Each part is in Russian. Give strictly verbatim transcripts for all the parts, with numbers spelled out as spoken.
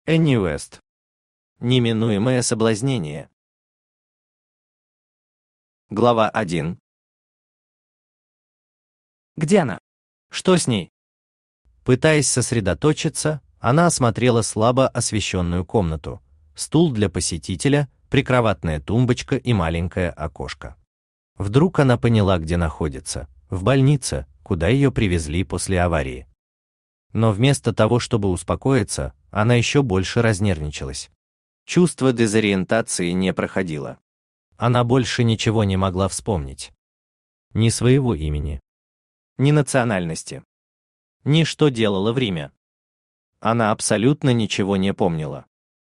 Энни Уэст. Неминуемое соблазнение. Глава один. Где она? Что с ней? Пытаясь сосредоточиться, она осмотрела слабо освещенную комнату, стул для посетителя, прикроватная тумбочка и маленькое окошко. Вдруг она поняла, где находится, в больнице, куда ее привезли после аварии. Но вместо того, чтобы успокоиться, она еще больше разнервничалась. Чувство дезориентации не проходило. Она больше ничего не могла вспомнить. Ни своего имени, ни национальности, ни что делала в Риме. Она абсолютно ничего не помнила.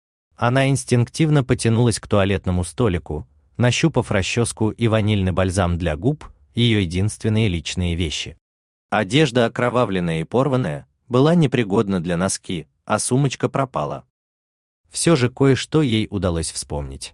Она инстинктивно потянулась к туалетному столику, нащупав расческу и ванильный бальзам для губ, ее единственные личные вещи. Одежда, окровавленная и порванная, была непригодна для носки, а сумочка пропала. Все же кое-что ей удалось вспомнить.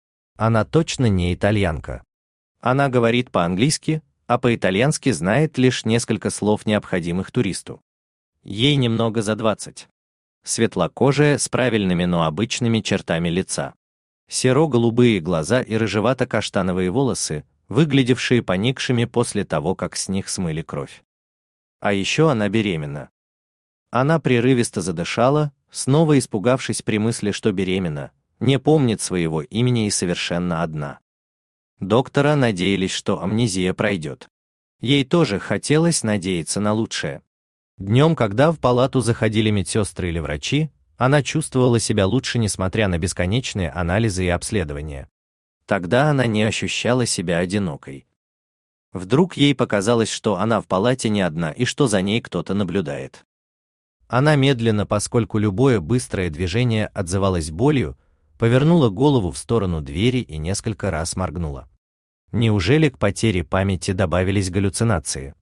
Она точно не итальянка. Она говорит по-английски, а по-итальянски знает лишь несколько слов, необходимых туристу. Ей немного за двадцать. Светлокожая, с правильными, но обычными чертами лица. Серо-голубые глаза и рыжевато-каштановые волосы, выглядевшие поникшими после того, как с них смыли кровь. А еще она беременна. Она прерывисто задышала, снова испугавшись при мысли, что беременна, не помнит своего имени и совершенно одна. Доктора надеялись, что амнезия пройдет. Ей тоже хотелось надеяться на лучшее. Днем, когда в палату заходили медсестры или врачи, она чувствовала себя лучше, несмотря на бесконечные анализы и обследования. Тогда она не ощущала себя одинокой. Вдруг ей показалось, что она в палате не одна и что за ней кто-то наблюдает. Она медленно, поскольку любое быстрое движение отзывалось болью, повернула голову в сторону двери и несколько раз моргнула. Неужели к потере памяти добавились галлюцинации?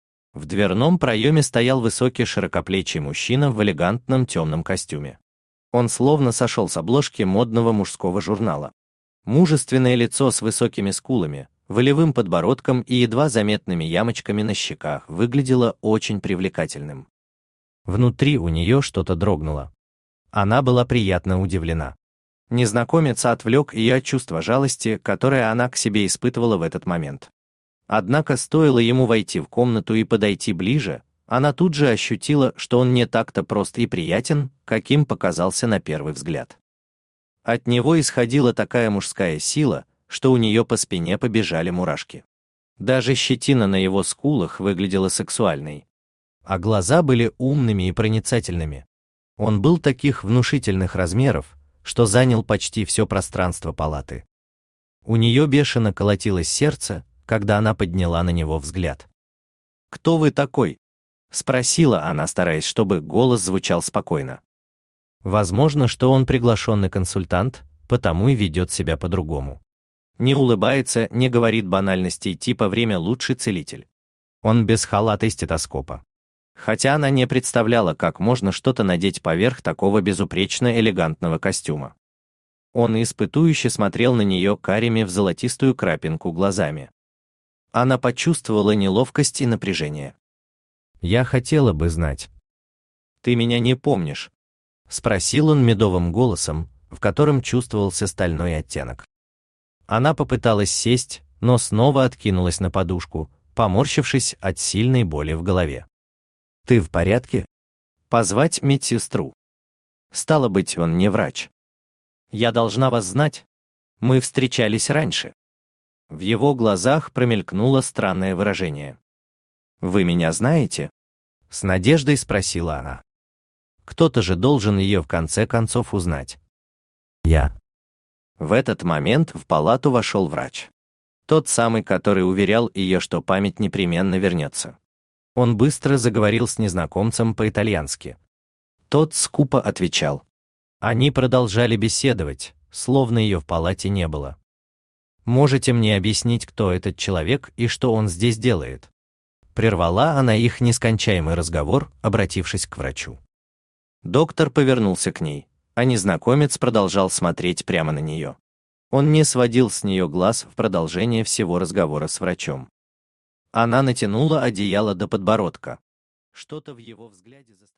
В дверном проеме стоял высокий широкоплечий мужчина в элегантном темном костюме. Он словно сошел с обложки модного мужского журнала. Мужественное лицо с высокими скулами, волевым подбородком и едва заметными ямочками на щеках выглядело очень привлекательным. Внутри у нее что-то дрогнуло. Она была приятно удивлена. Незнакомец отвлек ее от чувства жалости, которое она к себе испытывала в этот момент. Однако стоило ему войти в комнату и подойти ближе, она тут же ощутила, что он не так-то прост и приятен, каким показался на первый взгляд. От него исходила такая мужская сила, что у нее по спине побежали мурашки. Даже щетина на его скулах выглядела сексуальной. А глаза были умными и проницательными. Он был таких внушительных размеров, что занял почти все пространство палаты. У нее бешено колотилось сердце, когда она подняла на него взгляд. «Кто вы такой?» — спросила она, стараясь, чтобы голос звучал спокойно. Возможно, что он приглашенный консультант, потому и ведет себя по-другому. Не улыбается, не говорит банальностей типа «время лучший целитель». Он без халата и стетоскопа. Хотя она не представляла, как можно что-то надеть поверх такого безупречно элегантного костюма. Он испытующе смотрел на нее карими в золотистую крапинку глазами. Она почувствовала неловкость и напряжение. «Я хотела бы знать». «Ты меня не помнишь?» — спросил он медовым голосом, в котором чувствовался стальной оттенок. Она попыталась сесть, но снова откинулась на подушку, поморщившись от сильной боли в голове. «Ты в порядке? Позвать медсестру?» Стало быть, он не врач. «Я должна вас знать. Мы встречались раньше». В его глазах промелькнуло странное выражение. «Вы меня знаете?» — с надеждой спросила она. Кто-то же должен ее в конце концов узнать. «Я». В этот момент в палату вошел врач. Тот самый, который уверял ее, что память непременно вернется. Он быстро заговорил с незнакомцем по-итальянски. Тот скупо отвечал. Они продолжали беседовать, словно ее в палате не было. «Можете мне объяснить, кто этот человек и что он здесь делает?» Прервала она их нескончаемый разговор, обратившись к врачу. Доктор повернулся к ней, а незнакомец продолжал смотреть прямо на нее. Он не сводил с нее глаз в продолжение всего разговора с врачом. Она натянула одеяло до подбородка. Что-то в его взгляде заставило